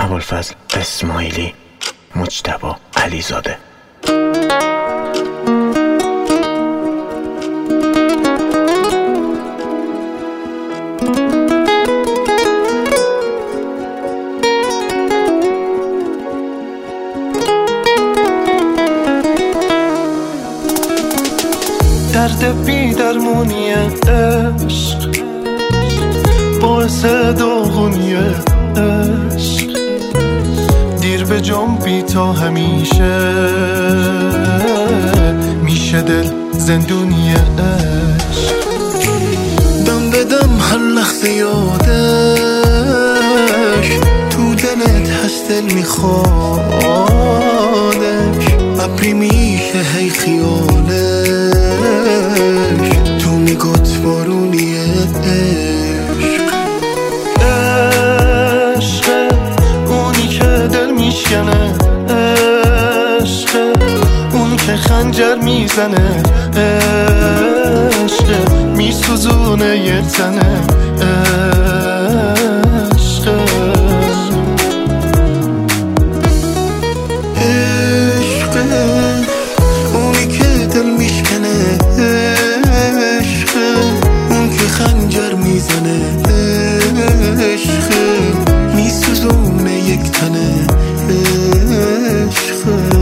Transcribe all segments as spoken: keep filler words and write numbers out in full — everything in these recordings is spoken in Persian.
ابوالفضل اسماعیلی، مجتبی علیزاده. درد بی درمونی عشق، باعث داغونی عشق، دیر به جنبی تا همیشه میشه دل زندونی عشق. دم به دم هر لحظه یادش تو دلت هست، دل میخوادش، ابری میشه هی خیالش، تو میگوت بارونی عشق. عشق اونی که دل میشکنه، عشق اون که خنجر میزنه، عشق میسوزونه یه تنه، عشق. عشق اونی که دل میشکنه، عشق اون که خنجر میزنه، عشق میسوزونه یک تنه، عشق.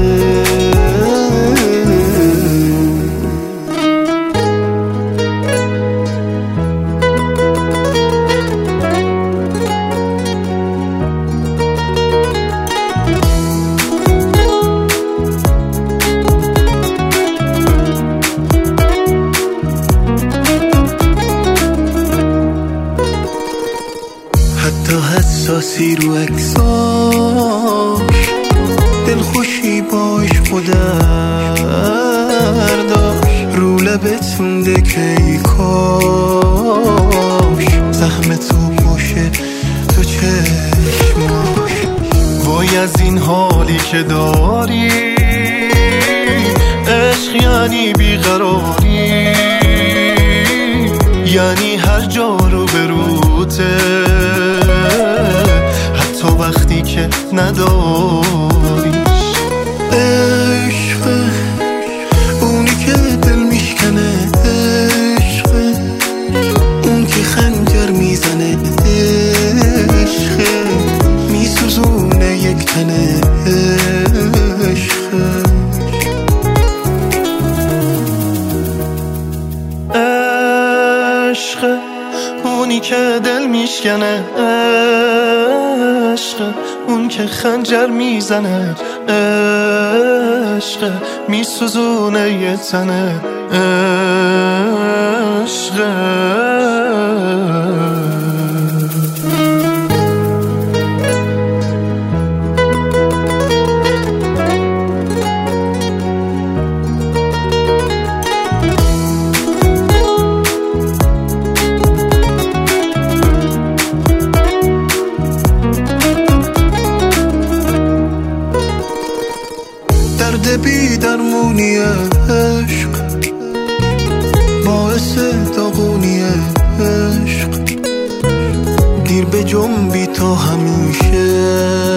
حتی حساسی رو اکساش، دل خوشی باش خودر داشت، رو لبت مونده که ای کاش زحمه تو باشه تو چشماش. وای از این حالی که داری، عشق یعنی بیقراری، یعنی هر جا رو بروته، حتی وقتی که نداریش. عشق اونی که دل میشکنه، عشق اون که خنجر میزنه، عشق میسوزونه یک تنه، عشق. عشق اونی که دل میشکنه، عشق اون که خنجر میزنه، عشق میسوزونه یه تنه، عشق. درد بی درمونی عشق، باعث داغونی عشق، دیر به جنبی تا همیشه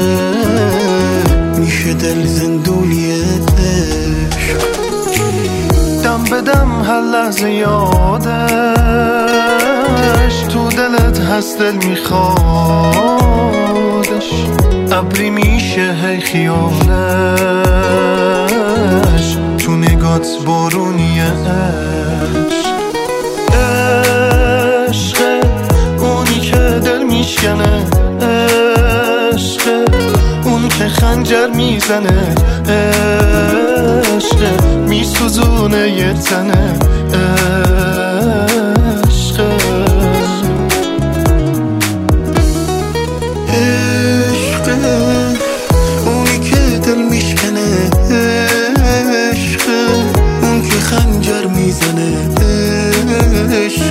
میشه دل زندونی عشق. دم به دم هر لحظه یادش تو دلت هست، دل میخوادش، ابری میشه هی خیالش، تو نگات بارونی عشق. عشق اونی که دل میشکنه، عشق اون که خنجر میزنه، عشق میسوزونه یه تنه، عشق. عشق اونی که دل میشکنه، عشق اون که خنجر میزنه، عشق